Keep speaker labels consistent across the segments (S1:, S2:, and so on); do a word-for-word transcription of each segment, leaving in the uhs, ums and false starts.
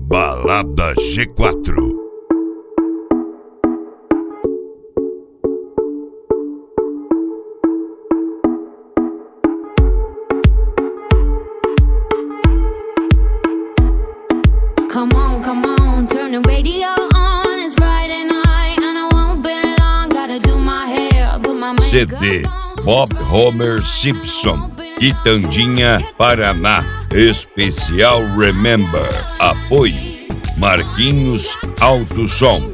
S1: Balada G quatro.
S2: Come on, come on, turn the radio on. It's Friday night and I won't be long. Gotta do my hair, put my makeup
S1: C D Bob Homer Simpson, Quitandinha, Paraná. Especial Remember. Apoio Marquinhos Alto Som.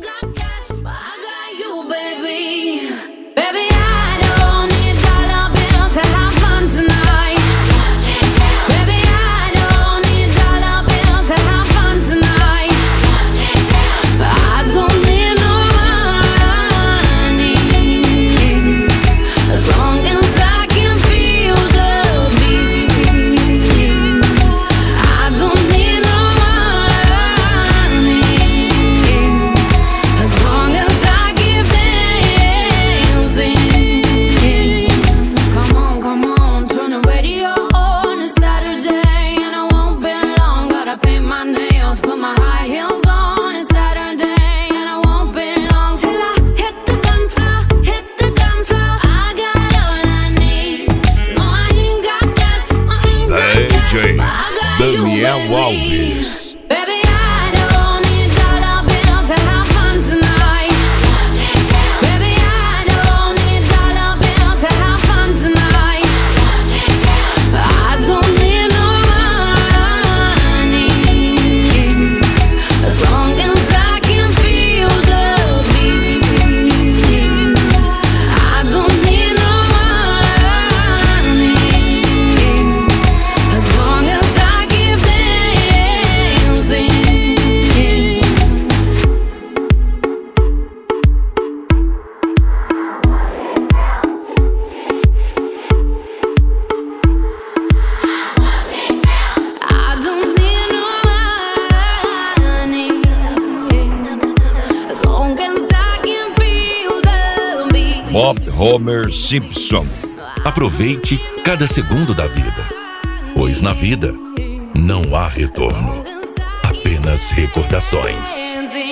S1: Daniel Alves. Bob Homer Simpson.
S3: Aproveite cada segundo da vida, pois na vida não há retorno, apenas recordações.